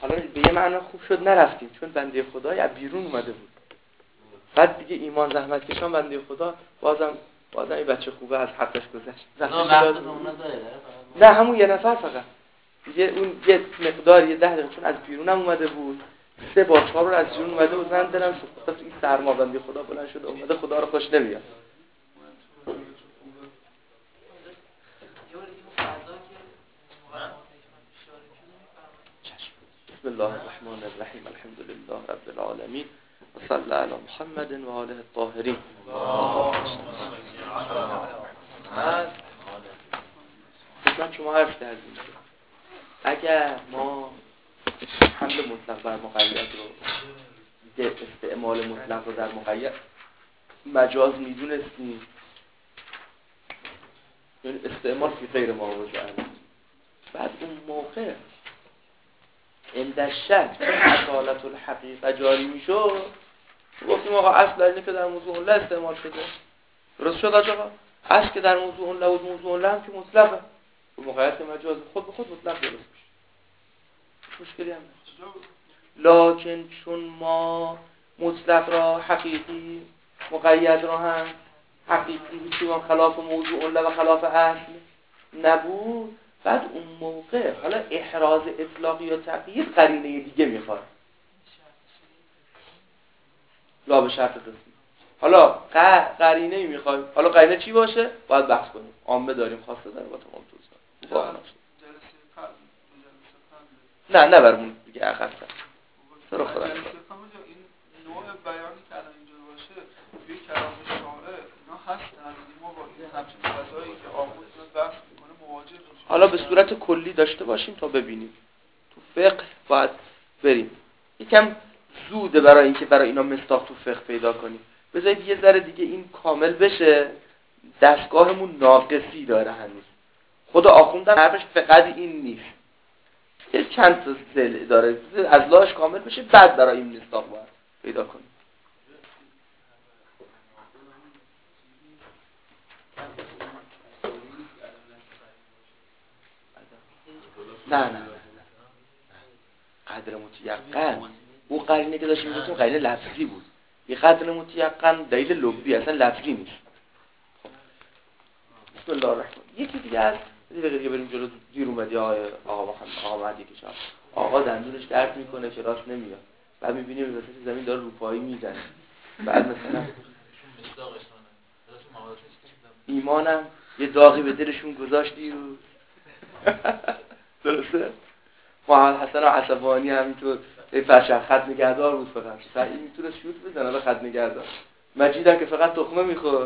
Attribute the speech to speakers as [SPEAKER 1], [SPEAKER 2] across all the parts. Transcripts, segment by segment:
[SPEAKER 1] حالا به یه معنا خوب شد نرفتیم، چون بنده خدای از بیرون اومده بود. بعد دیگه ایمان زحمت کشان بنده خدا بازم این بچه خوبه از حقش گذشت. نه همون یه نفر فقط دیگه، اون یه مقدار یه 10 دقیقه چون از بیرونم اومده بود، 3 بار 4 بار از بیرون اومده بود، من دلم سوخت تو این سرما بنده خدا بلند شده اومده خدا رو خوش نمیاد. بسم الله الرحمن الرحیم الحمد لله رب العالمین و صلی علی محمد و آله الطاهرین. من شما عرض کردیم اگر ما حمل مطلق بر مقید رو، استعمال مطلق رو در مقید مجاز میدونستیم، یعنی استعمال فی غیر معوض عنه، بعد اون موقع عند الشک چون اصالت الحقیقه جاری میشد، گفتیم آقا اصل اینه که در موضوع الله استعمال شده، درست شد آقا؟ اصل که در موضوع الله و موضوع الله هم که مطلقه، به مقید مجاز خود به خود مطلق درست میشه، مشکلی هم نیست. لکن چون ما مطلق را حقیقی، مقید را هم حقیقی بسیار خلاف موضوع الله و خلاف اصل نبود، بعد اون موقع حالا احراز اطلاقی یا تقیید قرینه دیگه میخواد، لا به شرط قسمی. حالا قرینه میخوایم، حالا قرینه چی باشه؟ باید بحث کنیم، عامه داریم خاصه داریم با تمام توضیحات. نه برمون دیگه عقب سر خدا.
[SPEAKER 2] این نوع بیانی که الان اینجا باشه توی کلام شارع اینا هستن، ما با این همچین فضایی که آمود بحث میکنه مواجه میشیم.
[SPEAKER 1] حالا به صورت کلی داشته باشیم تا ببینیم. تو فقه باید بریم. یکم زوده برای اینکه برای اینا مصداق تو فقه پیدا کنیم. بذارید یه ذره دیگه این کامل بشه. دستگاهمون ناقصی داره هنوز. خود آخوندم حرفش فقط این نیست. یه چند تا ضلع داره. از لاش کامل بشه بعد برای این مصداق باید پیدا کنیم. نه قدر متیقن اون قرینه که داشتیم میگفتیم قرینه لفظی بود. یه قدر متیقن دلیل لغوی اصلا لفظی نیست. بسم الله الرحمن. یکی دیگه از دیگه بریم جلو. دیر اومدی آقا مهدی که شما آقا دندونش درد میکنه که راست نمیاد، بعد میبینیم وسط زمین داره روپایی میزنه، بعد مثلا ایمانم یه داغی به دلشون گذاشتی و درسته؟ محمد حسن عصبانی همینطور فرشن خط نگهدار بود، فقط این میتونست شوت بزنه به خط نگهدار. مجید هم که فقط تخمه میخورد.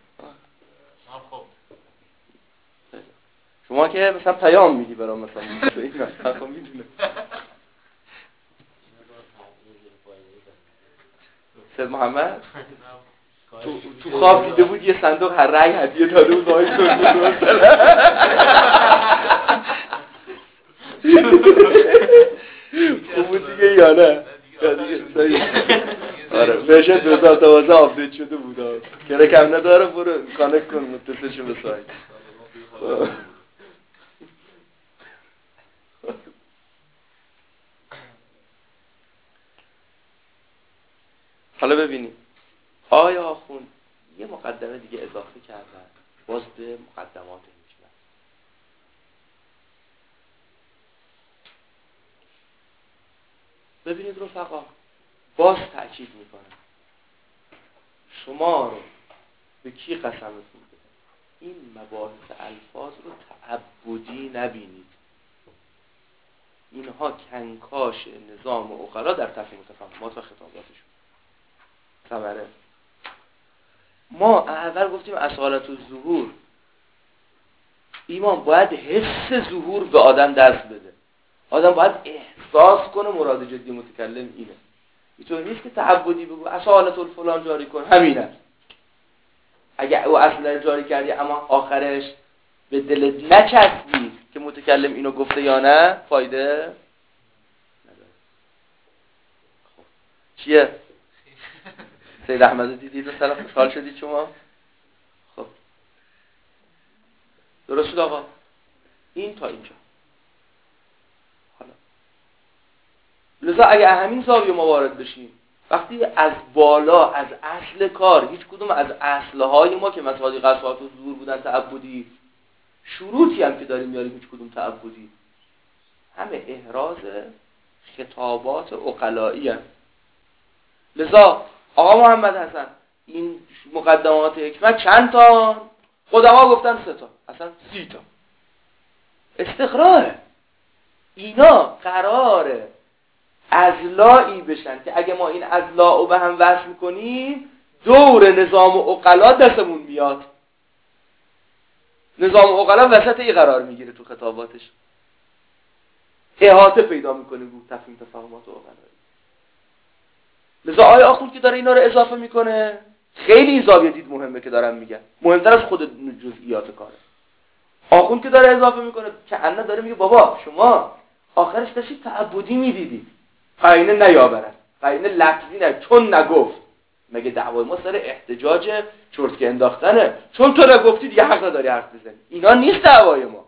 [SPEAKER 1] شما که مثلا پیام میدی برام مثلا اینا خب میدونه سید محمد تو خواب دیده بود یه صندوق هر رنگ هدیه داده بود آقای سرمون خوب بود دیگه یا نه؟ آره ورژن 2012 آپدیت شده بود، کرکم نداره، برو کانکت کن متصل شو به سایت. حالا ببینیم آیا آخوند یه مقدمه دیگه اضافه کردن باز به مقدمات حکمت. ببینید رفقا، باز تأکید میکنم شما رو به کی قسمتون بده این مباحث الفاظ رو تعبدی نبینید. اینها کنکاش نظام عقلا در تفهیم متفاهمات و خطاباتشون. ثمره ما اول گفتیم اصالت الظهور، ایمان باید حس ظهور به آدم دست بده، آدم باید احساس کنه مراد جدی متکلم اینه. اینطور نیست که تعبدی بگو اصالت الفلان جاری کن همین است. اگه او اصلا جاری کردی اما آخرش به دلت نچسبید که متکلم اینو گفته یا نه، فایده نداره. خب چیه؟ سید احمد دیدید مثلا خوشحال شدید شما؟ خب درست شد آقا. این تا اینجا. حالا لذا اگه همین زاویه ما وارد بشیم، وقتی از بالا از اصل کار، هیچ کدوم از اصلهای ما که مصادیق اصحاب و ظهور بودن تعبدی، شروطی هم که داریم میاریم هیچ کدوم تعبدی، همه احراز خطابات عقلایی هست. لذا آقا محمد حسن این مقدمات حکمت چند تا؟ قدما گفتن 3 تا، اصلا 30 تا. استقراره. اینا قراره اضلاعی بشن که اگه ما این اضلاع رو به هم وصل میکنیم دور نظام عقلا دستمون میاد. نظام عقلا وسط ای قرار میگیره تو خطاباتش، احاطه پیدا میکنه رو تفهیم تفاهمات عقلایی. لذا آیه آخوند که داره اینا رو اضافه میکنه، خیلی این زاویه دید مهمه که دارم میگم، مهمتر از خود جزئیات کاره. آخوند که داره اضافه میکنه که انه داره میگه بابا شما آخرش داشتید تعبدی میدیدید، قرینه نیاورد، قرینه لفظی نه، چون نگفت. مگه دعوای ما سر احتجاج چرتکه انداختنه؟ چون تو نگفتی دیگه حق نداری حرف بزنی. اینا نیست دعوای ما.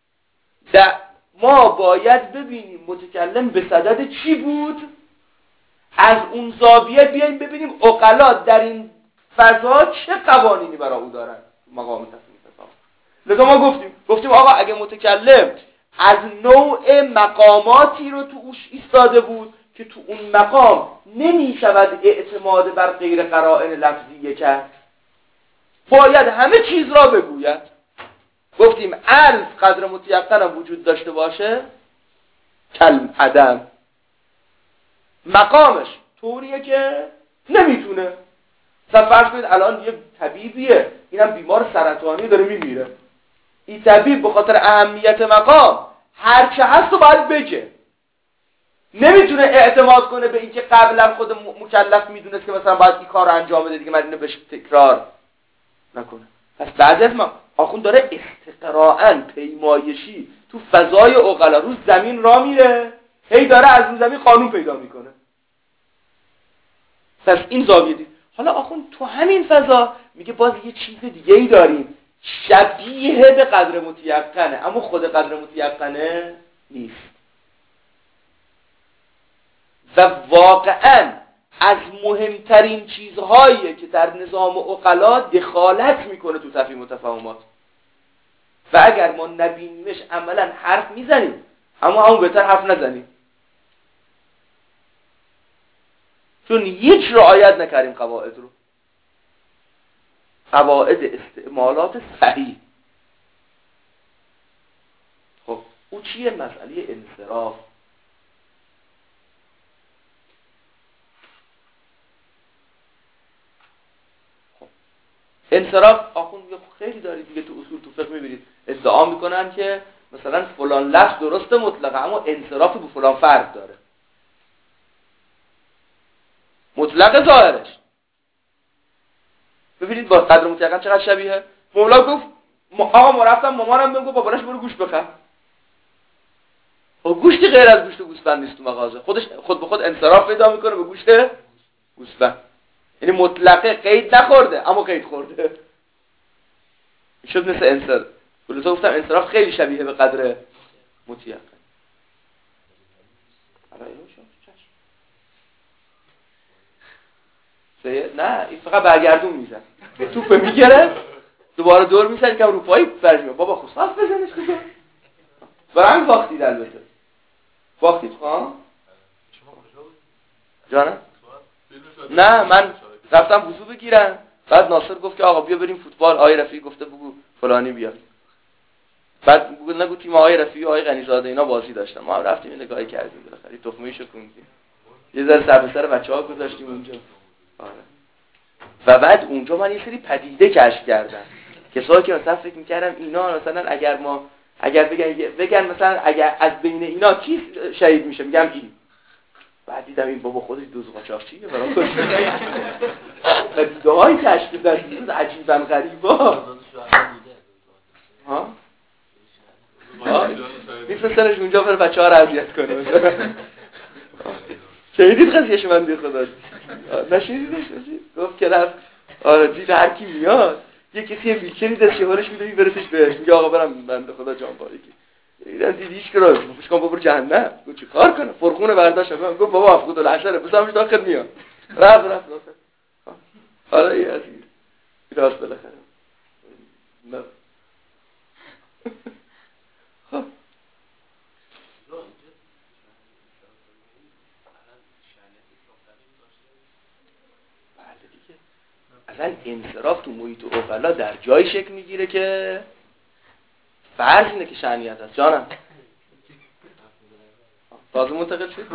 [SPEAKER 1] ما باید ببینیم متکلم به صدد چی بود، از اون زاویه بیاییم ببینیم عقلا در این فضا چه قوانینی برای او دارن مقام تصمیم فضا. لذا ما گفتیم آقا اگه متکلم از نوع مقاماتی رو تو اوش ایستاده بود که تو اون مقام نمی شود اعتماد بر غیر قرائن لفظیه کرد، باید همه چیز را بگوید. گفتیم الف قدر متیقن هم وجود داشته باشه کلم عدم، مقامش طوریه که نمیتونه. فرض کنید الان یه طبیبیه، اینم بیمار سرطانی داره میمیره، این طبیب به خاطر اهمیت مقام هر چه هست رو باید بگه، نمیتونه اعتماد کنه به اینکه قبلا خود مکلف میدونست که مثلا باید این کار رو انجام بده دیگه من اینو بهش تکرار نکنه. پس بعضی از ما آخوند داره استقراءً پیمایشی تو فضای عقلا رو زمین را میره، هی داره از اون زمین قانون پیدا میکنه. پس این زاویه دید. حالا آخوند تو همین فضا میگه باز یه چیز دیگه ای داریم شبیه به قدر متیقنه اما خود قدر متیقنه نیست و واقعاً از مهمترین چیزهایی که در نظام عقلا دخالت میکنه تو تفهیم و تفاهمات و اگر ما نبینیمش عملا حرف میزنیم اما همون بهتر حرف نزنیم، چون هیچ رعایت نکردیم قواعد رو، قواعد استعمالات صحیح. خب او چیه؟ مسئله انصراف. انصراف آخوند خیلی دارید دیگه، تو اصول تو فقه میبینید ادعا میکنن که مثلا فلان لفظ درست مطلقه اما انصراف به فلان فرد داره، مطلق ظاهرش. ببینید با قدر متیقن چقدر شبیه. مولا گفت آقا ما رفتم مامانم بهم گفت باباش برو گوشت بخر. گوشتی غیر از گوشت گوسفند نیست تو مغازه، خود به خود انصراف پیدا میکنه به گوشت گوسفند، یعنی مطلقه قید نخورده اما قید خورده. شد مثل انصراف. ولی گفتم انصراف خیلی شبیه به قدر متیقن. نه این فقط برگردون میزن، توپ میگیره دوباره دور میزنه که روپایی برمیاد. بابا خب صاف بزنش دیگه. برام باختید البته. باختید خواهم؟ جانم؟ نه من رفتم وضو بگیرم، بعد ناصر گفت که آقا بیا بریم فوتبال. آقای رفیعی گفته بگو فلانی بیاد. بعد نگو تیم آقای رفیعی و آقای غنیزاده اینا بازی داشتن، ما هم رفتیم نگاهی کردیم، بالاخره تخمیشو کندیم، یه ذره سر به سر بچه‌ها گذاشتیم اونجا. آره. و بعد اونجا من یه سری پدیده کشف کردم، کسایی که مثلا فکر می‌کردم اینا مثلا اگر بگن مثلا اگر از بین اینا کی شهید میشه میگم این، بعد دیدم این بابا خودش دوز قاچاقچیه برام خودش پدیده‌های کشف کردم عجیبا غریبا. ها میفرستنش اونجا برای بچه‌ها رو اذیت کنه. شنیدید قضیه‌شو بنده خدا؟ نشنیدیدش؟ گفت که رفت آره دید هر کی میاد یه کسی ویلچری دست شوهرش میده میبرتش بهش، میگه آقا برم بنده خدا جان باری که اینا دیدی هیچ کاری گفتش کام برو جهنم. گفت چی کار کنم؟ فرخونه برداشت. گفت بابا افقود العشره بزنمش داخل میاد. رفت داخل. حالا یه چیزی راست بالاخره. نه. خب اصلا انصراف تو محیط عقلا در جای شکل میگیره که فرض اینه که شأنیت هست. جانم تازه منتقل شد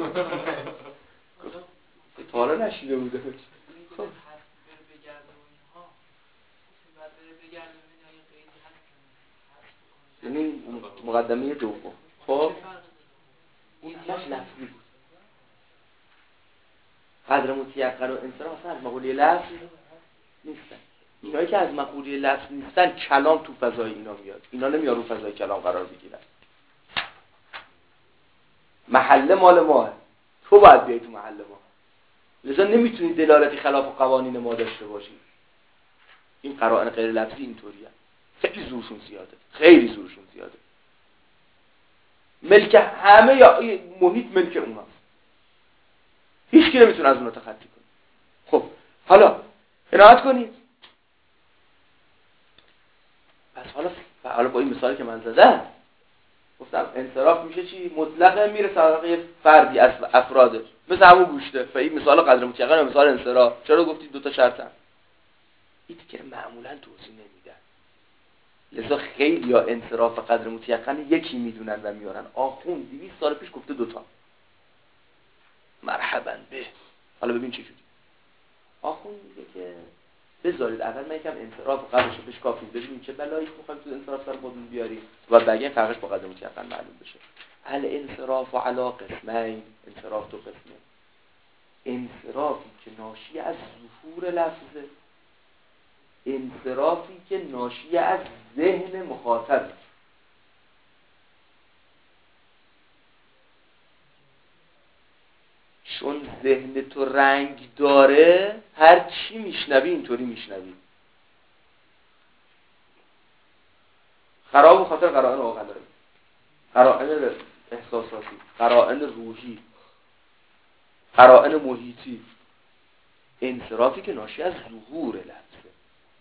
[SPEAKER 1] تا حالا نشیده بوده. خب یعنی مقدمه دوم. خب اون همش لفظی بود. قدر متیقن و انصراف اصلا از مقوله لفظ نیستن. اینایی که از مقوله لفظ نیستن کلام تو فضای اینا میاد. اینا نمیاد رو فضای کلام قرار بگیرن. محله مال ماه. تو باید بیای تو محله ما. لذا نمیتونی دلالتی خلاف قوانین ما داشته باشی. این قرائن غیر لفظی اینطوریه. خیلی زورشون زیاده. خیلی زورشون زیاده. ملک همه یا محیط ملک اوناست. هیچ کی نمیتونه از اونها تخطی کنه. خب حالا عنایت کنید. پس حالا با این مثالی که من زدم گفتم انصراف میشه چی؟ مطلقه میره سراغ فردی از افرادش. مثل همون گوشته. این مثال قدر متیقن و مثال انصراف. چرا گفتید دو تا شرطن؟ این دیگه معمولا توضیح نمیدن. لذا خیلی ها انصراف و قدر متیقن یکی میدونن و میارن. آخوند 200 سال پیش گفته دوتا. مرحبا به. حالا ببین چه جوری. آخوند میگه که بذارید اول من یکم انصراف و قدرش رو بشکافیم ببینیم چه بلایی میخوایم تو انصراف سر خودمون بیاریم و بعد این فرقش با قدر متیقن معلوم بشه. الانصراف علی قسمین. انصراف دو قسمه. انصرافی که ناشی از ظهور لفظه، انصرافی که ناشی از ذهن مخاطبه. چون ذهن تو رنگ داره هر چی میشنوی اینطوری میشنوی. خراب خاطر قرائن عقلایی، قرائن احساساتی، قرائن روحی، قرائن محیطی. انصرافی که ناشی از ظهور لفظه.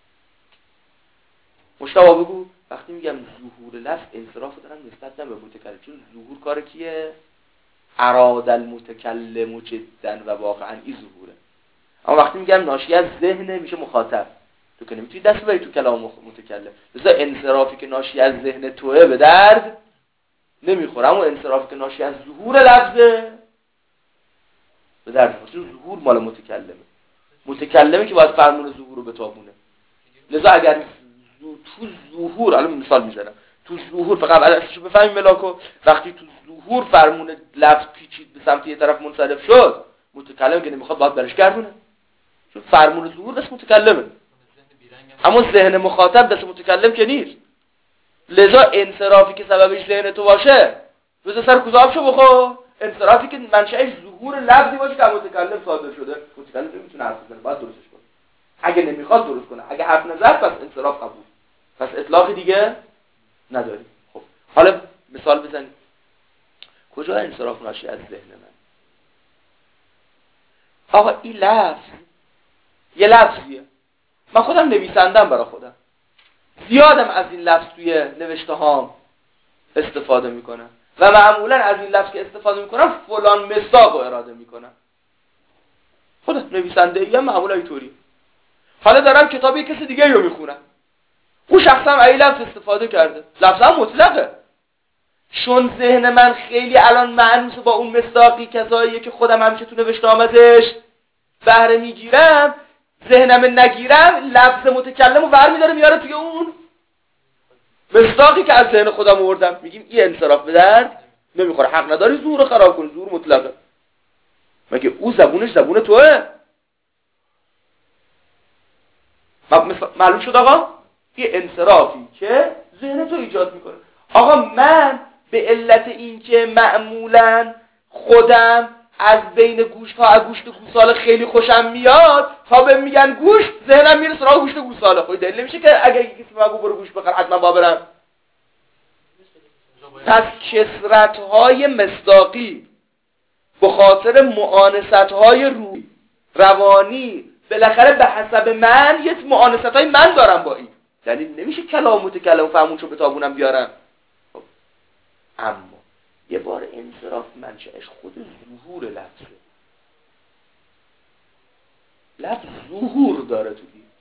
[SPEAKER 1] مشتاق بگو وقتی میگم ظهور لفظ انصراف دارن نسبت نه به متکلم، چون ظهور کار کیه؟ اراد المتکلم جدا و واقعا این ظهوره. اما وقتی میگم ناشی از ذهن میشه مخاطب. تو که نمیتونی دست ببری تو کلام متکلم. لذا انصرافی که ناشی از ذهن توه به درد نمیخوره، اما انصرافی که ناشی از ظهور لفظه به درد میخوره. ظهور مال متکلمه. متکلمه که باید فرمون ظهور رو بتابونه. لذا اگر تو ظهور، الان مثال میزنم، تو ظهور فقط اصلشو بفهمیم ملاکو، وقتی تو ظهور فرمون لفظ پیچید به سمت یه طرف منصرف شد، متکلم که نمیخواد باید برش گردونه، چون فرمون ظهور دست متکلمه، اما ذهن مخاطب دست متکلم که نیست. لذا انصرافی که سببش ذهن تو باشه بذار سر کوزابشو بخور. انصرافی که منشأش ظهور لفظی باشه که متکلم صادر شده، متکلم نمیتونه حرف بزنه، باید درستش کنه. اگه نمیخواد درست کنه، اگه حرف نزد پس انصراف قبول، پس اطلاق دیگه نداری. خب حالا مثال بزنیم. کجا انصراف ناشی از ذهن من؟ آقا این لفظ یه لفظیه، من خودم نویسندم برای خودم، زیادم از این لفظ توی نوشته هام استفاده میکنم و معمولا از این لفظ که استفاده میکنم فلان مصداق رو اراده میکنم. خودم نویسنده ایم معمولا اینطوری. حالا دارم کتاب یک کسی دیگه رو میخونم، اون شخص هم این لفظ استفاده کرده، لفظ هم مطلقه، چون ذهن من خیلی الان معنوسه با اون مصداقی کساییه که خودم همیشه تو نوشته‌ام ازش بهره میگیرم، ذهنم نگیرم لفظ متکلم رو برمی‌داره میاره توی اون مصداقی که از ذهن خودم آوردم. میگیم این انصراف به درد نمیخوره. حق نداری زور خراب کنی، زور مطلقه. مگه او زبونش زبون توئه؟ معلوم شد آقا؟ این انصرافی که ذهن تو ایجاد میکنه. آقا من به علت اینکه معمولاً خودم از بین گوشت ها از گوشت گوساله خیلی خوشم میاد، تا به میگن گوشت ذهنم میره سراغ گوشت گوساله. خب دلیل نمیشه که اگه کسی بگه برو گوشت بخر حتما با برم. پس کثرت‌های مصداقی به خاطر معانست‌های روحی روانی بالاخره به حسب من یه معانست‌های من دارم با این، یعنی نمیشه کلام متکلم فهمونشو به تابونم بیارم. خب. اما یه بار انصراف منشأش خود ظهور لفظه. لفظ ظهور داره تو دید.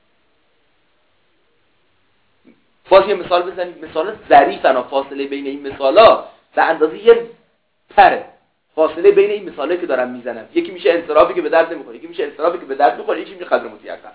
[SPEAKER 1] باز یه مثال بزنید، مثال ظریفن، فاصله بین این مثالا به اندازه یه پره. فاصله بین این مثاله که دارم میزنم، یکی میشه انصرافی که به درد نمیخوره، یکی میشه انصرافی که به درد میخوره، یکی میشه قدر متیقن.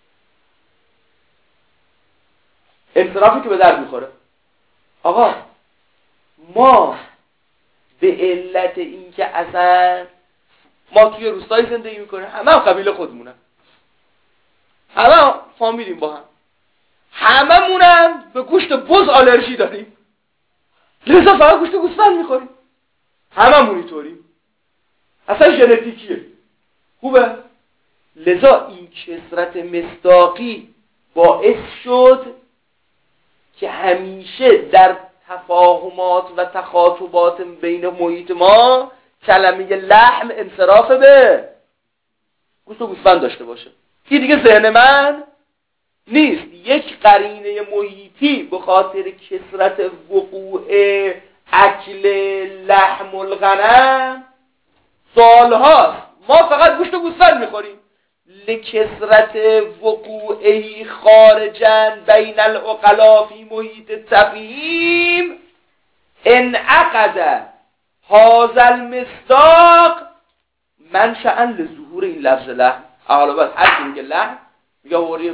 [SPEAKER 1] انصرافی که به درد میخوره، آقا ما به علت این که اصلا ما توی روستای زندگی میکنیم، همه هم قبیله خودمونن، همه هم فامیلیم با هم، همه مونم به گوشت بز آلرژی داریم، لذا فقط گوشت گوسفند میخوریم، همه مون اینطوریم، اصلا ژنتیکیه. خوبه؟ لذا این کثرت مصداقی باعث شد که همیشه در تفاهمات و تخاطبات بین محیط ما کلمه لحم انصراف به گوشت و گوسفند داشته باشه. این دیگه ذهن من نیست. یک قرینه محیطی به خاطر کثرت وقوع اکل لحم الغنم سالهاست ما فقط گوشت و گوسفند میخوریم، لکثرت وقوعی خارجاً بین العقلاء فی محیط تفهیم انعقد هذا المصداق منشأ لظهور این لفظ لحم. حالا بعد هر کی میگه لحم میگه وری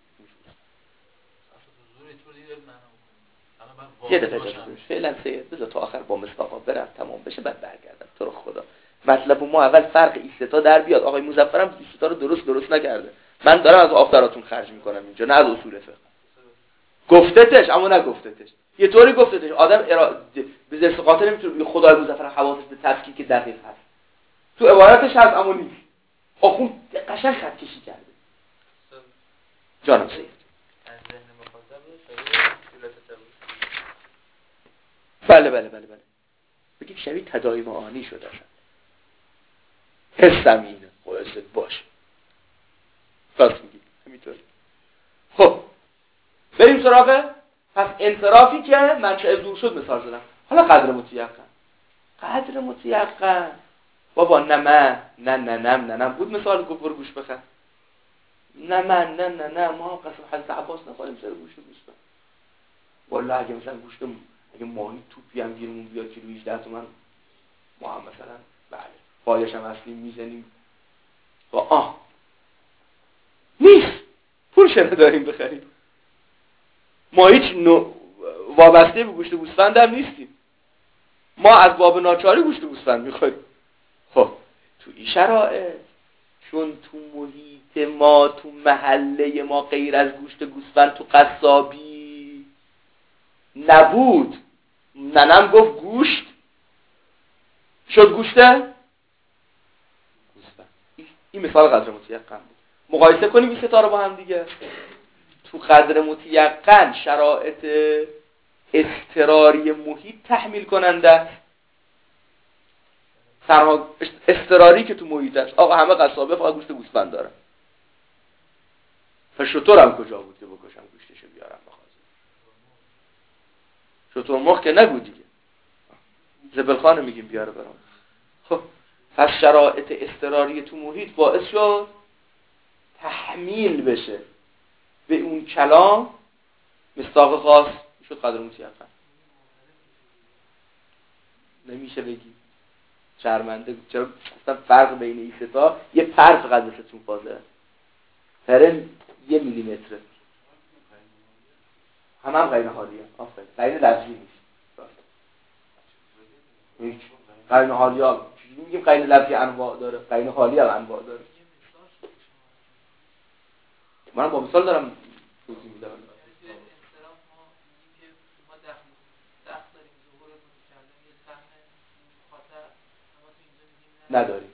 [SPEAKER 1] یه دفعه اجازه بدید فعلا بذار تا آخر با مصداقا برم تمام بشه بعد برگردم. تو رو خدا مطلب ما اول فرق این سه تا در بیاد. آقای مظفرم این سه تا رو درست نکرده. من دارم از آفتاراتون خرج میکنم اینجا، نه از اصول فقه. گفتتش اما نگفتتش، یه طوری گفتتش آدم به زرس قاطع نمیتونه. خدای مظفر حواسش به تفکیک دقیق هست، تو عبارتش هست اما نیست. آخون قشنگ خط کشی کرده. جانم سید بله بگیم شبیه تداعی معانی شده اصلا. حسم اینه حست باشه راست میگی همینطور. خب بریم سراغ پس انصرافی که منشأ ظهور شد مثال زدم. حالا قدر متیقن بابا نه من نه بود مثال گفت برو گوش بخر. نه من نه ما قسم حضرت عباس نخوریم سر گوشت گوسفند. والله اگه مثلا اگه ماهی توپی هم گیرمون بیاد کیلو 18 تومن ما هم مثلا بله پایش هم اصلی میزنیم با نیست پولش نداریم بخریم. ما هیچ وابسته به گوشت گوسفند هم نیستیم، ما از باب ناچاری گوشت گوسفند میخوریم. خب تو این شرایط چون تو محیط ما تو محله ما غیر از گوشت گوسفند تو قصابی نبود، ننم گفت گوشت شد گوشته گوسفند. این مثال قدر متیقن بود. مقایسه کنیم این ستا رو با هم دیگه. تو قدر متیقن شرایط اضطراری محیط تحمیل کننده است. تنها اضطراری که تو محیط است آقا همه قصابه فقط گوشت گوسفند دارن. شترم کجا بود که بکشم گوشتشو بیارم بخوازم؟ شتر مرغ که نگو دیگه، زبلخانه میگیم بیاره برام. خب پس شرایط اضطراری تو محیط باعث شد تحمیل بشه به اون کلام مصداق خاص شد قدر متیقن. نمیشه بگی شرمنده چرا گفتم فرق بین این سه تا یه پر فقط واسهتون فاضله. پرن 1 میلیمتره. هم غیر حالیه. آفرین. غیر لفظی نیست. راست. هیچ. غیر حالی ها چجوری میگیم غیر لفظی انواع داره؟ غیر حالی هم انواع داره. من با مثال دارم توضیح میدم. نداریم.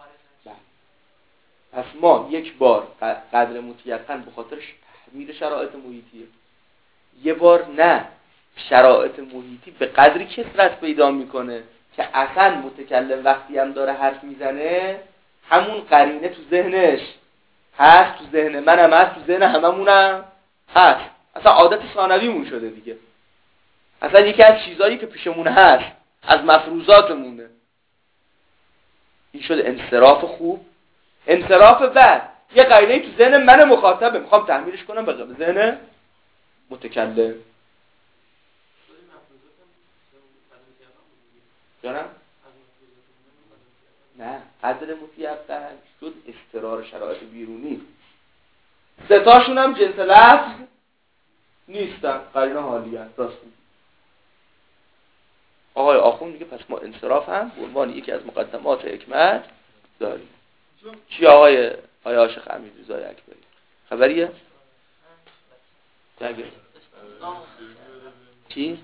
[SPEAKER 1] پس ما یک بار قدر متیقن به خاطر تحمیل شرایط محیطیه، یه بار نه شرایط محیطی به قدری کثرت پیدا میکنه که اصلا متکلم وقتی هم داره حرف میزنه همون قرینه تو ذهنش هست، تو ذهن منم هست، تو ذهن هممونم هست. اصلا عادت ثانویمون شده دیگه. اصلا یکی از چیزایی که پیشمون هست، از مفروضاتمونه. این شد انصراف خوب. انصراف بعد یه قرینه تو ذهن من مخاطبه، میخوام تحمیلش کنم به ذهن متکلم. جانم؟ نه، قدر متیقن شد استقرار شرایط بیرونی. ستاشون هم جنس لفظ نیستن، قرینه حالیه. راست میگی آقای آخوند میگه پس ما انصراف هم به عنوان یکی از مقدمات حکمت داریم. چی آقای عاشق امیررضا اکبری خبریه؟ جنگه چی؟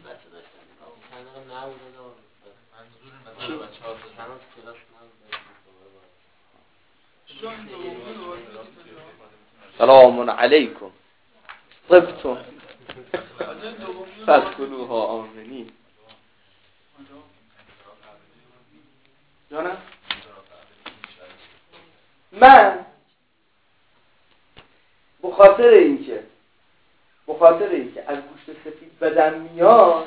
[SPEAKER 1] سلام علیکم طبتم فادخلوها آمنین. جانم من بخاطر اینکه از گوشت سفید بدم میاد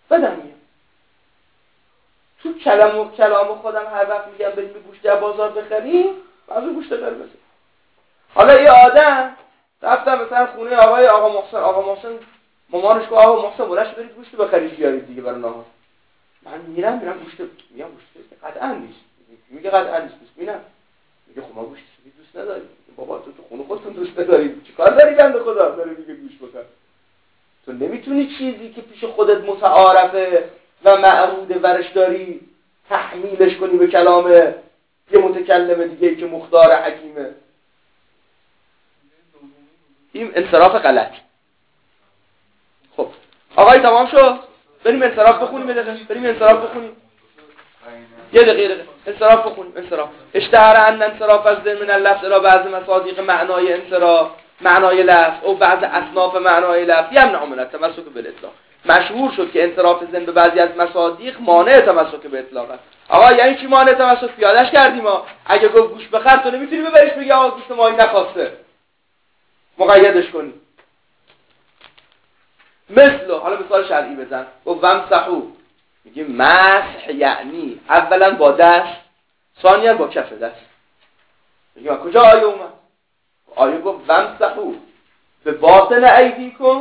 [SPEAKER 1] تو کلام خودم هر وقت میگم بریم گوشت در بازار بخریم از گوشت قرمز. حالا یه آدم رفتم مثلا خونه آقا محسن مامانش گفت آقا محسن بلند برید گوشت بخرید بیارید دیگه برای نهار. من میرم گوشت قطعا نیست. میگه قطعا نیست میرم میگه خب ما گوشت سفید دوست نداریم. بابا تو خونه خودتون دوست نداری چیکار داری بنده خدا داره میگه گوشت بخر. تو نمیتونی چیزی که پیش خودت متعارفه و معهوده ورش داری تحمیلش کنی به کلام یه متکلم دیگه که مختار حکیمه. این انصراف غلط. خب آقای تمام شد؟ بریم انصراف بخونیم. یه دقیقه انصراف بخونیم. انصراف اشتهر ان انصراف از ذهن من اللفظ را بعض مصادیق معنای انصراف معنای لفظ او بعض اصناف معنای لفظ یمنع من التمسک بالاطلاق. مشهور شد که انصراف ذهن به بعضی از مصادیق مانع تمسک به اطلاق است. آقا یعنی چی مانع تمسک؟ پیادهش کردیم ما. اگه گفت گوش بخر تو نمیتونی ببریش بگی آقا گوشت ماهی نخواسته، مقیدش کنی. حالا مثال شرعی بزن. و ومسحو میگه مسح یعنی اولا با دست، ثانیا با کف دست. میگه کجا آیه اومد؟ آیه گفت ومسحو به باطن ایدیکم.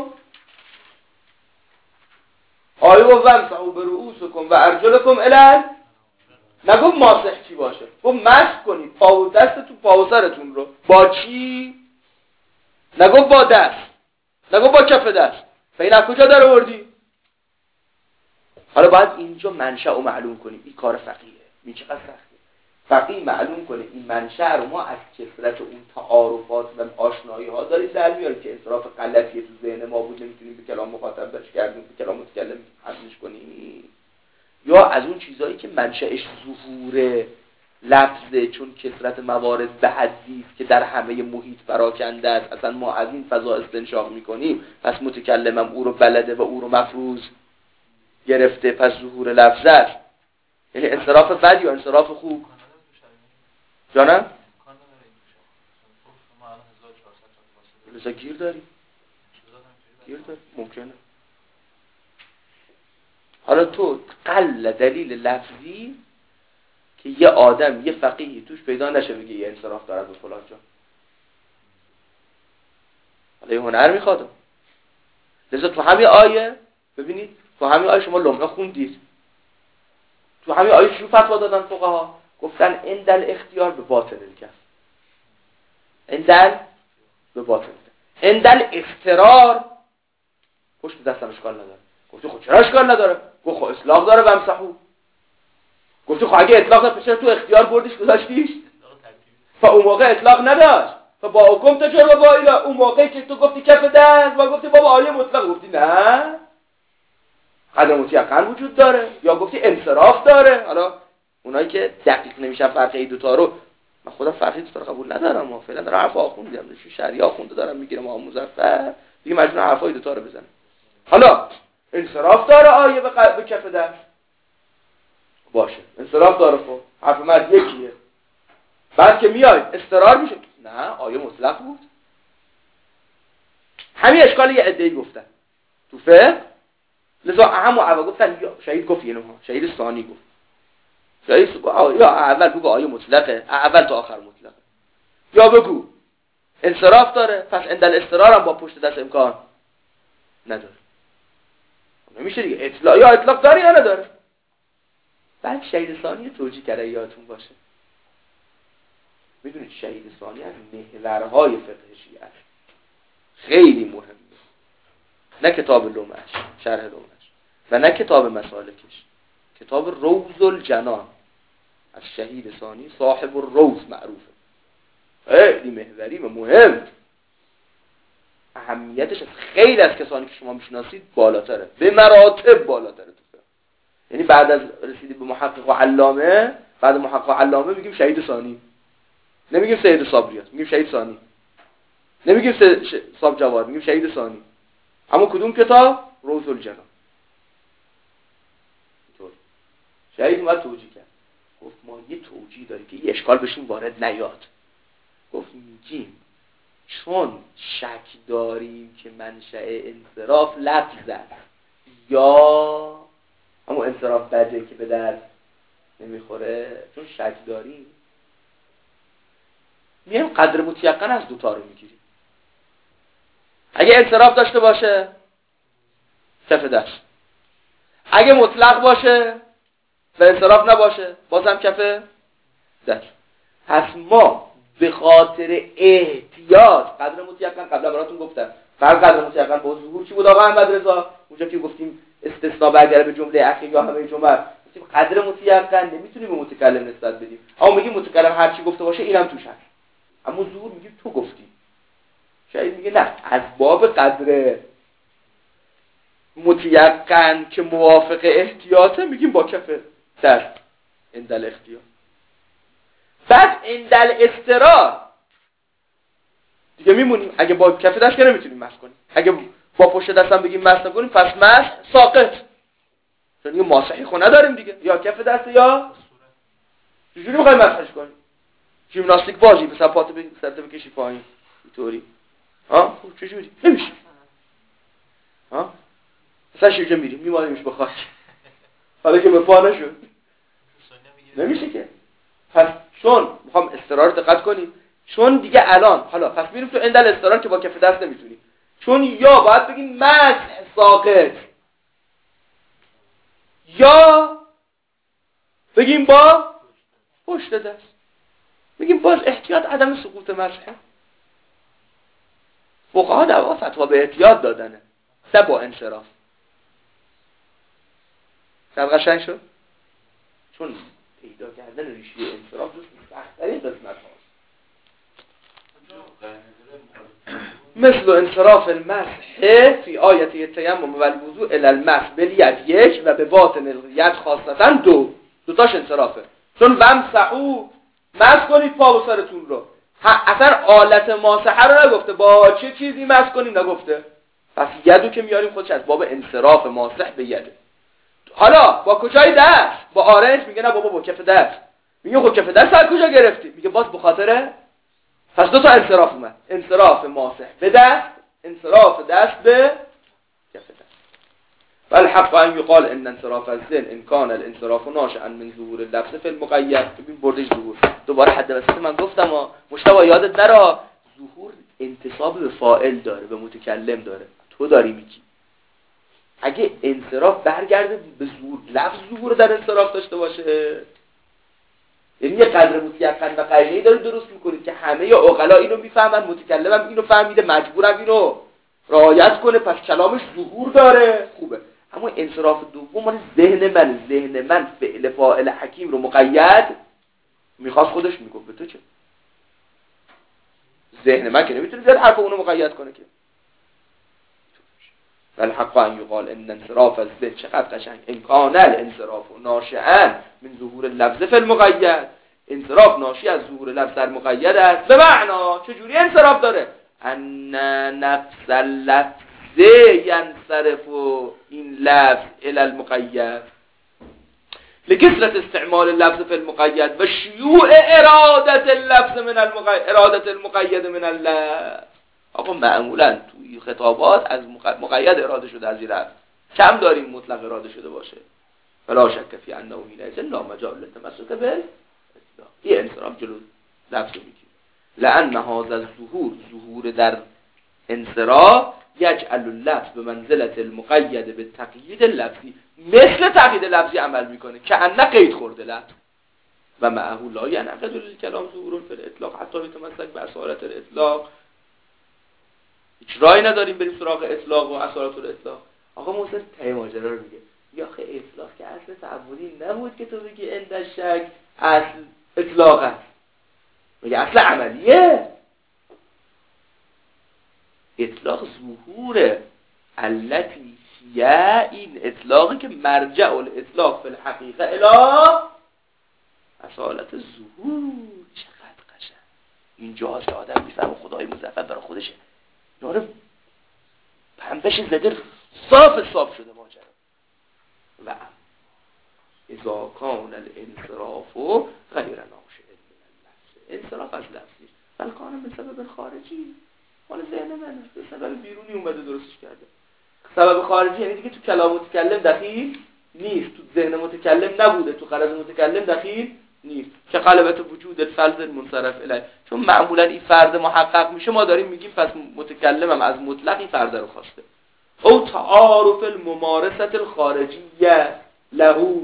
[SPEAKER 1] آیه گفت ومسحو به رؤوسکم و ارجلکم الی. نگفت ماسح چی باشه، گفت مسح کنید پا و دست تو پا و سرتون رو. با چی؟ نگفت با دست، نگفت با کف دست. فین از کجا در آوردی؟ حالا باید اینجا منشأ رو معلوم کنیم. این کار فقیه. این چقدر سخته. فقیه معلوم کنه این منشأ رو ما از کثرت اون تعارفات و آشنایی ها داریم در میاریم که انصراف غلطی تو ذهن ما بود نمیتونیم به کلام مخاطب درش کردیم به کلام متکلم حملش کنیم، یا از اون چیزایی که منشأش ظهور لفظه چون کثرت موارد به حدی است که در همه محیط پراکنده است. اصلا ما از این فضا استنشاق میکنیم پس متکلمم او رو بلده و او رو مفروض گرفته پس ظهور لفظ است. یعنی انصراف بد یا انصراف خوب؟ جانم؟ لذا گیر داری؟ ممکنه. حالا تو قل دلیل لفظی که یه آدم یه فقیهی توش پیدا نشه بگه یه انصراف دارد به فلان جا. حالا یه هنر میخواد. لذا تو همین آیه ببینید، تو همین آیه شما لمعه خوندید، تو همین آیه چی فتوا دادن فقها؟ گفتن اندل اختیار به باطن الکف، اندل به باطن، اندل اضطرار پشت دستم اشکال نداره. گفتی خب چرا اشکال نداره؟ گفت خب اطلاق داره ومسحو. گفتی خب اگه اطلاق داره چرا تو اختیار بردیش گذاشتیش؟ اون موقع اطلاق نداشت. با حکم تجربه با ایلا اون موقعی که تو گفتی کف دست و گفتی بابا آیه مطلق، گفتی نه قدر متیقن وجود داره، یا گفتی انصراف داره. حالا اونایی که دقیق نمیشن فرق این دوتا رو، من خودم فرق این دوتا رو قبول ندارم، من فعلا دارم حرف آخوند میگم، شریعه آخونده دارم میگیرم، آقا مظفر دیگه مجبورم حرفای دوتا رو بزنم. حالا انصراف داره آیه به کف دست باشه، انصراف داره. خب حرف من یکیه. بعد که میای استقرار میشه، نه آیه مطلق بود. همین اشکال یه عده‌ای گفتن تو فقه، لذا اهم و اول گفتن یا شهید گفت اینو، شهید ثانی گفت، شهید یا اول بگو آیه مطلقه، اول تا آخر مطلقه، یا بگو انصراف داره پس عند الاضطرار هم با پشت دست امکان نداره. نمیشه دیگه، اطلاق یا اطلاق داره یا نداره. بعد شهید ثانی توجیه کرده یادتون باشه. میدونید شهید ثانی از محورهای فقه شیعه است، خیلی مهمه. نه کتاب لمعش، شرح لمعش، و نه کتاب مسالکش، کتاب روض الجنان از شهید ثانی صاحب الروض معروفه، خیلی محوری و مهم. اهمیتش از خیلی از کسانی که شما میشناسید بالاتره، به مراتب بالاتره تو فقه. یعنی بعد از رسیدی به محقق و علامه، بعد محقق و علامه میگیم شهید ثانی، نمیگیم سید صابریات، میگیم شهید ثانی، نمیگیم صاحب جواد، میگیم شهید ثانی. اما کدوم کتاب؟ روض الجنان. اینطور شهید اومد توجیه کرد، گفت ما یه توجیه داریم که یه اشکال بهشون وارد نیاد. گفت میگیم چون شک داریم که منشأ انصراف لفظ است یا همون انصراف بده که به درد نمیخوره، چون شک داریم میایم قدر متیقن از دوتا رو میگیریم. اگه انصراف داشته باشه کف دست، اگه مطلق باشه و انصراف نباشه بازم کف دست. پس ما به خاطر احتیاط قدر متیقن، قبلا براتون گفتم فرق قدر متیقن با ظهور چی بود آقا احمد رضا؟ اونجا که گفتیم استثناء برگره به جمله اخیر یا همه جمله، گفتیم قدر متیقن نمیتونیم به متکلم نسبت بدیم، اما میگیم متکلم هر چی گفته باشه اینم توش هست. اما ظهور میگیم تو گفتی، شاید میگه نه، از باب قدر متیقن که موافق احتیاطه میگیم با کف دست اندل اختیار. بعد اندل استرار دیگه میمونیم، اگه با کف دست که نمیتونیم مسح کنیم، اگه با پشت دست هم بگیم مسح کنیم پس مسح ساقط، چون دیگه ماسحی خو نداریم دیگه، یا کف دست یا چجوری میخوایم مسحش کنیم؟ ژیمناستیک بازی مثلا پاتو به سرت بکشی پایین اینطوری، ها خب چجوری؟ نمیشه. ها مثلا شیرجه میریم میماریمش به خاک، حالا که به پا نشد نمیشه که. پس چون میخوام استقرار دقت کنیم، چون دیگه الان حالا پس میریم تو اندل استقرار که با کف دست نمیتونیم، چون یا باید بگیم مسح ساقط یا بگیم با پشت دست، بگیم باز احتیاط عدم سقوط مسحه. فقها دوا فتوا به احتیاط دادنه نه با انصراف. سر قشنگ شد؟ چون پیدا کردن ریشه انصراف دوست سخت‌ترین قسمت هاست. مثل انصراف المسح فی آیت التیمم و الوضوء الی المسح بالید یک و به باطن الید خاصتا دوتاش انصرافه. چون ومسحوا مسح کنید پا و سرتون رو، اصلا آلت ماسحه رو نگفته، با چه چیزی مسح کنید نگفته. پس یدو که میاریم خودش از باب انصراف ماسح به یده. حالا با کجای دست؟ با آرنج میگه نه بابا با کف دست. میگه خب کف دست از کجا گرفتی؟ میگه باز به خاطر، پس دو تا انصراف اومد، انصراف ماسح به دست، انصراف دست به کف دست. والحق ان یقال ان انصراف الذهن ان كان الانصراف ناشئا من ظهور اللفظ في المقید. ببین بردش ظهور دوباره حد وسط من گفتم مشتبه یادت نره، ظهور انتصاب به فاعل داره، به متکلم داره، تو داری میگی. اگه انصراف برگرده به ظهور، لفظ ظهور در انصراف داشته باشه، یعنی یه قدر متیقن و قرینه‌ای داره درست میکنید که همه عقلا اینو میفهمن، متکلمم اینو فهمیده، مجبورم اینو رعایت کنه، پس کلامش ظهور داره، خوبه. اما انصراف دوم مال ذهن من فعل فاعل حکیم رو مقید میخواست خودش میگفت، به تو چه؟ ذهن من که نمیتونه زیاد حرف اونو مقید کنه که. والحق ان یقال ان انصراف الذهن، چقدر قشنگ، ان کان الانصراف ناشئا من ظهور اللفظ فی المقید، انصراف ناشی از ظهور لفظ در مقید است. به معنا چجوری انصراف داره؟ ان نفس اللفظ ینصرف این لفظ الی المقید لکثرت استعمال اللفظ فی المقید و شیوع ارادت المقید من اللفظ. آقا معمولا توی خطابات از مقید اراده شده، از این لفظ کم داریم مطلق اراده شده باشه. فلا شک فی انه حینئذ لا مجال للتمسک بالاطلاق. این انصراف جلو لفظ میگیره. لأن هذا الظهور در انصراف یجعل اللفظ به منزلت المقید به تقیید لفظی، مثل تقیید لفظی عمل میکنه که ان قید خورده لفظ و معه لا ینعقد للکلام ظهور فی الاطلاق حتی یتمسک باصالت الاطلاق. هیچ راهی نداریم بریم سراغ اطلاق و اصالت الاطلاق. آقا موسی ته ماجرا رو میگه یا آخه اطلاق که اصل تعبدی نبود که تو بگی عند شک اصل اطلاق است، میگه اصل عملیه. اطلاق ظهوره التی هیه، این اطلاقی که مرجع الاطلاق فی الحقیقه الی اصالت ظهور. چقدر قشنگ اینجاست که آدم میفهمه خدای مظفر برای خودشه ناره پنبش زده صاف شده ماجرا. و اذا کان الانصراف غیر ناشئ من اللفظ، انصراف از لفظی بل کان به سبب خارجی، مال ذهن من به سبب بیرونی اومده درستش کرده. سبب خارجی یعنی دیگه تو کلام متکلم دخیل نیست، تو ذهن متکلم نبوده، تو غرض متکلم دخیل نیست. که غلبت وجود الفرد المنصرف الیه، چون معمولا این فرد محقق میشه ما داریم میگیم پس متکلمم از مطلق این فرد رو خواسته. او تعارف الممارست الخارجیه له،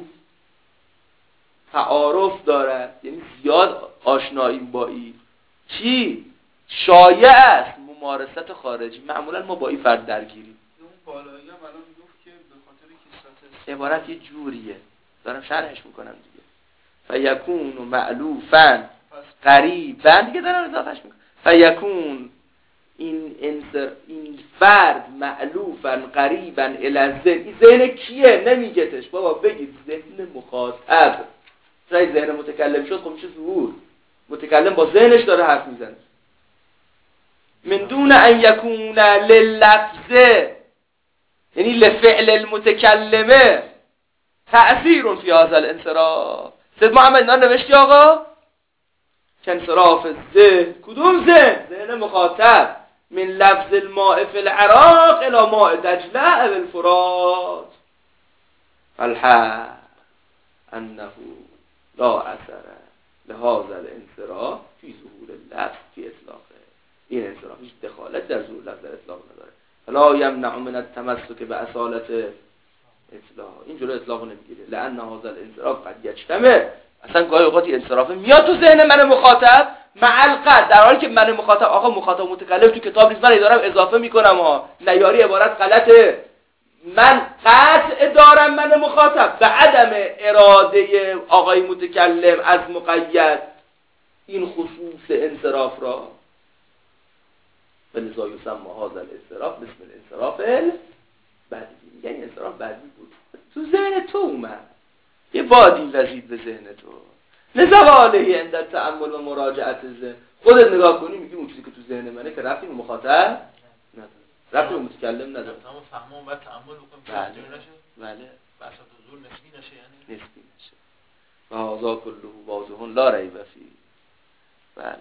[SPEAKER 1] تعارف داره یعنی زیاد آشنایی با این چی شایع است ممارست خارجی. معمولا ما با این فرد درگیریم.
[SPEAKER 2] اون بالایی هم الان گفت که به خاطر کثرت
[SPEAKER 1] عبارت یه جوریه دارم شرحش میکنم دیگه. فیکون مألوفا قریبا، دیگه دارم اضافهش میکنم. فیکون این فرد مألوفا قریبا الی الذهن. این ذهن کیه؟ نمیگتش بابا، بگید ذهن مخاطب. چون ذهن متکلم شد خب میشه ظهور، متکلم با ذهنش داره حرف میزنه. من دون ان یکون لللفظ یعنی لفعل المتکلمه تأثیر فی هذا الانصراف. سید محمد اینا نوشتی آقا که انصراف ذهن، کدوم ذهن؟ ذهن مخاطب، من لفظ الماء فی العراق الى ماء دجله و الفرات الحق انه لا اثر لهذا الانصراف فی ظهور اللفظ فی اطلاقه. این انصراف هیچ دخالت در ظهور لفظ در اطلاق نداره. فلا یمنع من التمسک باصالت اطلاق، این جلو اطلاق نمیگیره. لان هذا الانصراف قد یجتمع، اصلا گاهی اوقات انصراف میاد تو ذهن من مخاطب مع القد، در حالی که من مخاطب آقا مخاطب متکلم تو کتاب نیست، من دارم اضافه میکنم ها، نیاری عبارت غلطه. من قطع دارم من مخاطب به عدم اراده آقای متکلم از مقید این خصوص انصراف را. ولذا یسمى هذا الانصراف باسم الانصراف البدوی. یعنی انصراف بدوی بود، تو ذهن تو اومد، یه بادی وزید به ذهن تو. لزواله عند التأمل و مراجعت ذهن. خودت نگاه کنی میگی اون چیزی که تو ذهن منه که ربطی به مخاطب نداره، ربطی به متکلم نداره.
[SPEAKER 3] تمام فهم و بعد تأمل بکنیم
[SPEAKER 1] بله
[SPEAKER 3] نشه.
[SPEAKER 1] بله
[SPEAKER 3] بحث حضور نسبی نشه، یعنی
[SPEAKER 1] نسبی نشه. و هذا كله واضح لا ریب فیه. بله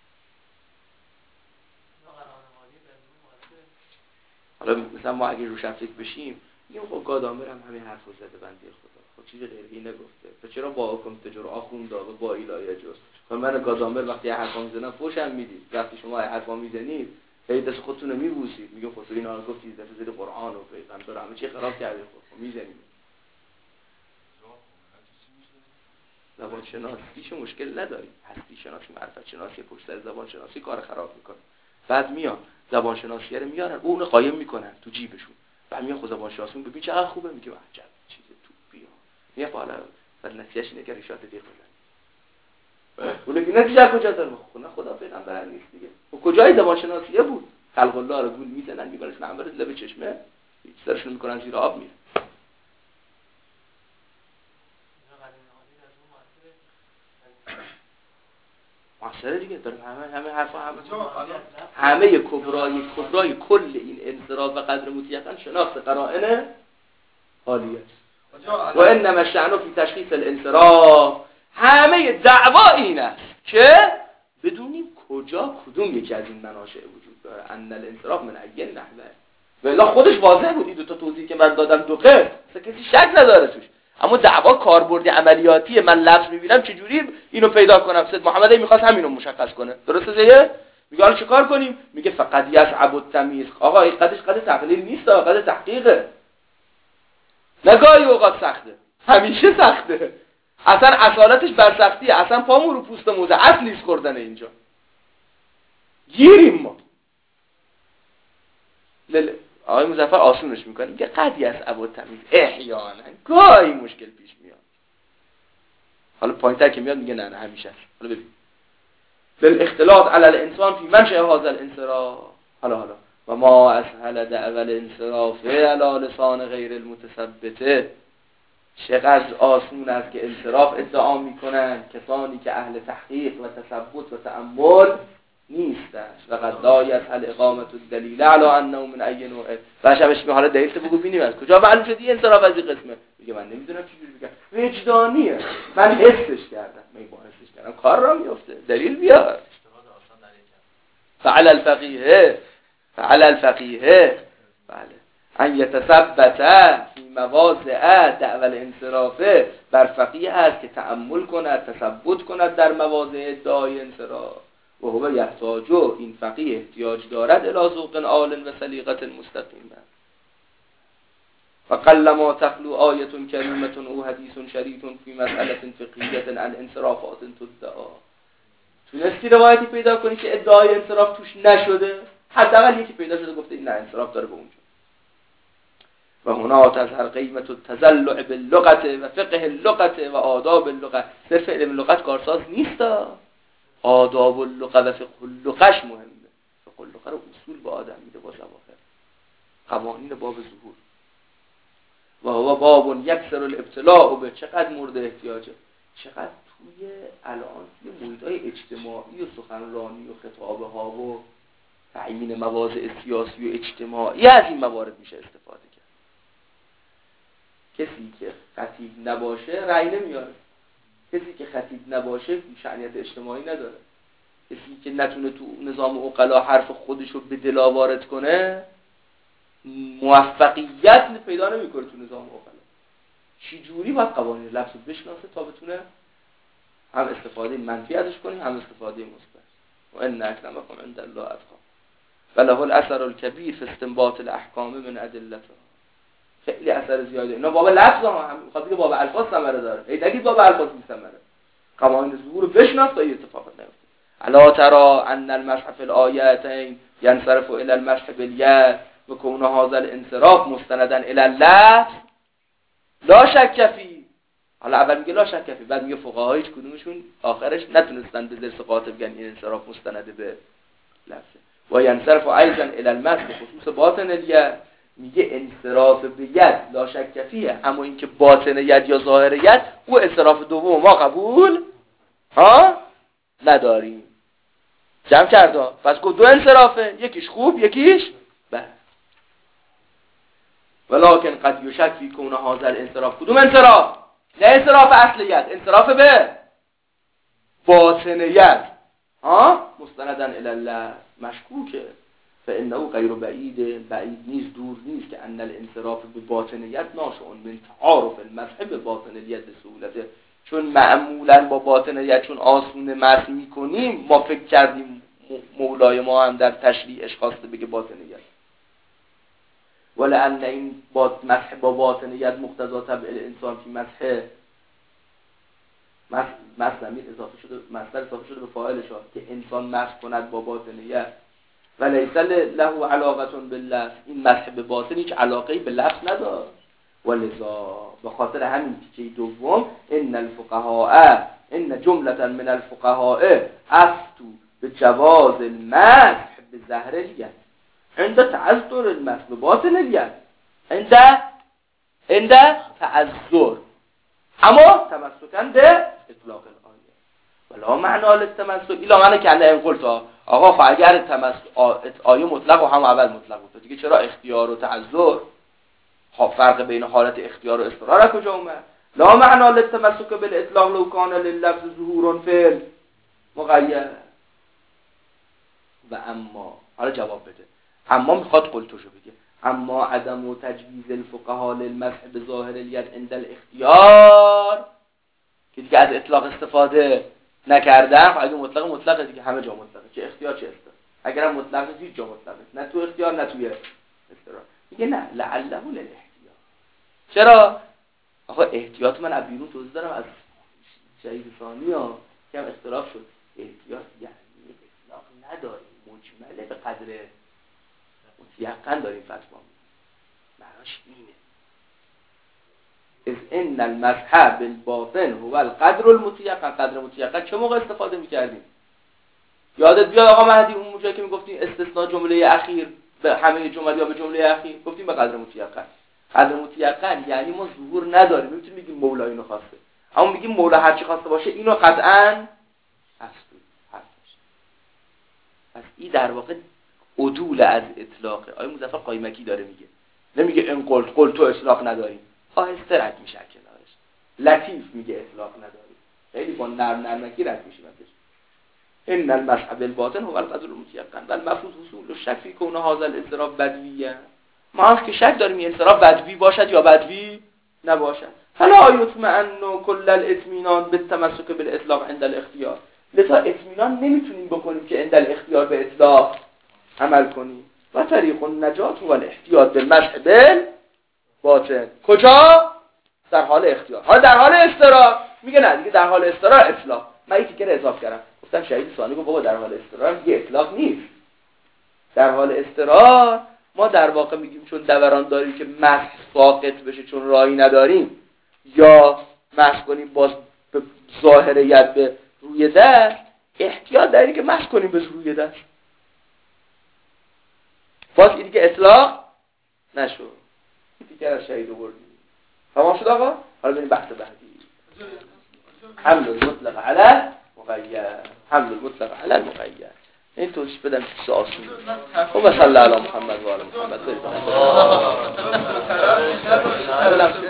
[SPEAKER 1] حالا مثلا ما اگه روشن فکر بشیم میگیم خب گادامر هم همین حرفو زده بنده خدا، خب چیز غیری نگفته، تو چرا با حکم تجر آخون داغ با الهی جز. خب من گادامر وقتی حرفا میزنم فوشم میدید، وقتی شما حرفا میزنید هی دست خودتون رو میبوسید، میگم خب اینا رو گفتید دست زیر قرآن و پیغمبر همه چی خراب کردید، خب میزنید. زبان شناسیش مشکل نداری، هستی شناسی معرفت شناسی پشت سر زبان شناسی کار خراب میکنه. بعد میان زبان شناسی رو میارن اون قایم میکنن تو جیبشون، بعد میان خود زبان شناسی ببین چقدر خوبه، میگه عجب چیز تو بیا میگه بالا بعد نتیجهش اینه که ریشات دیگه بزنی. اون میگه نتیجه کجا داره؟ خدا پیغمبر نیست دیگه. و کجای زبان شناسیه بود؟ خلق الله رو گول میزنن میبرن نمبر لب چشمه هیچ سرشون میکنن زیر آب میره. موثره دیگه، داره همه حرفا همه کبرای کل این انصراف و قدر مطلقاً شناخت قرائن حالیه. و انما شأن فی تشخیص الانصراف، همه دعوا این است که بدونیم کجا کدوم یکی از این مناشئ وجود داره. ان الانصراف من ای نحوه، والا خودش واضح بود این دو تا توضیح که من دادم دو قسم، کسی شک نداره توش. اما دعوا کاربردی عملیاتیه، من لفظ میبینم چجوری اینو پیدا کنم. سید محمد میخواست همینو مشخص کنه، درسته زیه؟ میگه حالا چیکار کنیم؟ میگه فقط یصعب التمییز. آقا این قدش قد تقلیل نیست، قد تحقیقه. نگاهی اوقات سخته، همیشه سخته، اصلا اصالتش بر سختیه، اصلا پامون رو پوست موزه، اصل لیز خوردن اینجا گیریم ما. آقای مظفر آسونش میکنه، میگه قد یصعب التمییز احیانا، گاهی مشکل پیش میاد. حالا پایین‌تر که میاد میگه نه همیشه است. حالا ببین للاختلاط علی الانسان فی منشأ هذا الانصراف. حالا و ما اسهل دعوی الانصراف علی لسان غیر المتثبت. چقدر آسون است که انصراف ادعا میکنن کسانی که اهل تحقیق و تثبت و تأمل نیستند. و قد لا یسهل اقامت الدلیل علی انه من ای نوع. و شبش میگه حالا دلیل بگو ببینیم از کجا معلوم شد این انصراف از این قسمه. میگه من نمیدونم چجوری بگم، وجدانیه، من حسش کردم، من با حسش کردم کار را میفته، دلیل بیار. فعل الفقیه بله ان یتثبت فی مواضع دعوی الانصراف، بر فقیه است که تأمل کند، تثبت کند در مواضع ادعای انصراف. و هو یحتاج، این فقیه احتیاج دارد الی ذوق عال و سلیقه مستقیمه. و قلما تخلو آیه کریمه او حدیث شریف فی مسئله فقهیه عن انصرافات تدعا. تونستی روایتی پیدا کنی که ادعای انصراف توش نشده؟ حداقل یکی پیدا شده گفته این نه انصراف داره به اونجا. و هنا تظهر قیمت التزلع باللغت و فقه اللغت و آداب اللغت. صرف علم لغت کارساز نیست، آداب اللغت و فقه اللغش مهمه. فقه اللغت رو اصول به آدم میده با ظواهر، قوانین باب ظهور. و هو باب یکثر الابتلاء به. چقدر مورد احتیاجه، چقدر توی الان توی محیط‌های اجتماعی و سخنرانی و خطابه ها و تعیین مواضع سیاسی و اجتماعی از این موارد میشه استفاده کرد. کسی که خطیب نباشه رأی نمیاره، کسی که خطیب نباشه شأنیت اجتماعی نداره، کسی که نتونه تو نظام عقلا حرف خودشو به دل وارد کنه موفقیت پیدا نمیکنه تو نظام عقلا. چی جوری باید قوانین لفظ رو بشناسه تا بتونه هم استفاده منفی ازش کنه هم استفاده مثبت. و ان اکرمکم عند الله اتقاکم وله الاثر الکبیر فی استنباط الاحکام من ادلتها. خیلی اثر زیاده. اینا باب لفظ ها هم میخواد بگه باب الفاظ ثمره داره. ای نگید باب الفاظ نیست ثمره. قوانین ظهور رو بشناس تا این اتفاقات نیفته. الا ترى ان المسح في الآیتین ينصرف الى المسح بالید و کون هذا الانصراف مستندا الى اللفظ لا شک فی. حالا اول میگه لا شک فی، بعد میگه فقها هیچ کدومشون آخرش نتونستن به ذرس قاطع بگن این انصراف مستند به لفظه. و ینصرف ایضا الی المسح خصوص باطن الید، میگه انصراف به ید لا شک فیه، اما اینکه باطن ید یا ظاهر ید او انصراف دوم ما قبول نداریم. جمع کرده پس گفت دو انصرافه، یکیش خوب یکیش بد. ولکن قد یشک فی کون هذا الانصراف. کدوم انصراف؟ نه انصراف اصل ید، انصراف به باطن ید مستندن الی الله مشکوکه. فانه غیر بعید نیست، دور نیست که ان الانصراف به باطن ید ناشئ من تعارف المسح به باطن الید سهولته. چون معمولا با باطن ید چون آسون مسح میکنیم ما فکر کردیم مولای ما هم در تشریعش خواسته بگه باطن ید. ولأن این مسح با باطن ید مقتضا طبع الانسان فی مسح ضمیر اضافه شده، مصدر اضافه شده به فاعلش که انسان مسح کند با باطن ید و لیس له علاقه باللفظ. این مسح به باطن هیچ علاقه‌ای به لفظ نداره. ولذا به خاطر همین تیکه دوم ان جملة من الفقهاء افتوا بجواز المسح بظهر الید عند تعذر المسح بباطن الید عند تعذر، اما تمسکن به اطلاق الآیه. ولا معنا للتمسک الا من که ان قلت آقا خب اگر آیه مطلق و هم اول مطلق بود دیگه چرا اختیار و تعذر؟ خب فرق بین حالت اختیار و اضطرار از کجا اومد؟ لا معنا للتمسک بالاطلاق لو کان لللفظ ظهور فعل مقید. و اما حالا جواب بده، اما میخواد قلتوشو بگه، اما عدم و تجویز الفقهاء للمسح بظاهر الید عند الاختیار که دیگه از اطلاق استفاده نکردن. اگه مطلق دیگه همه جا مطلقه، چه اختیار چه اضطرار. اگرم مطلق نیست هیچ جا مطلقه، نه تو اختیار نه توی اضطرار. میگه نه لعله للاحتیاط. چرا؟ آقا احتیاط من از بیرون توضیح دارم، از شهید ثانی ها که هم اختلاف شد. احتیاط یعنی اطلاق نداریم، مجمله به قدر متیقن داریم فتوا میدیم، معناش اینه. از ان المسح بالباطن هو القدر المتيقن. قدر متيقن چه موقع استفاده می‌کردیم؟ یادت بیاد آقا مهدی اون موقعی که میگفتیم استثناء جمله اخیر به همه جمله یا به جمله اخیر گفتیم به قدر متيقن. قدر متيقن یعنی ما ظهور نداریم، نمیتونیم بگیم مولا اینو خواسته، اما میگیم مولا هر چی خواسته باشه اینو قطعاً هست. پس این در واقع عدول از اطلاقه. آیه مظفر قایمکی داره میگه، نمیگه ان قلت تو اطلاق نداریم، آهسته رد میشه کنارش. لطیف میگه اطلاق نداریم، خیلی با نرمکی رد میشه ازش. ان المسح بالباطن هو القدر المتيقن بل مفروض حصول الشك في كون هذا الاضطراب بدویه. ما هم که شک داریم این اضطراب بدوی باشد یا بدوی نباشد. فلا یطمئن کل الاطمینان بالتمسک بالاطلاق عند الاختیار. لذا اطمینان نمیتونیم بکنیم که عند الاختیار به اطلاق عمل کنیم. و طریق النجات هو الاحتیاط بالمسح بالباطن. کجا؟ در حال اختیار. حالا در حال اضطرار میگه نه دیگه در حال اضطرار اطلاق. من این تیکه رو اضافه کردم، گفتم شهید ثانی گفت بابا در حال اضطرار دیگه اطلاق نیست. در حال اضطرار ما در واقع میگیم چون دوران داریم که مسح ساقط بشه چون راهی نداریم، یا مسح کنیم باز به ظاهر ید به روی دست، احتیاط داریم که مسح کنیم به روی دست، باز این دیگه اطلاق نشو. این دیگه از شهید آوردیم. تمام شد آقا؟ حالا بریم بحث بعدی. حمل المطلق علی مقید. حمل المطلق علی المقید. این توضیح بدم چیز آسون. خب صلی الله علی محمد و آل محمد.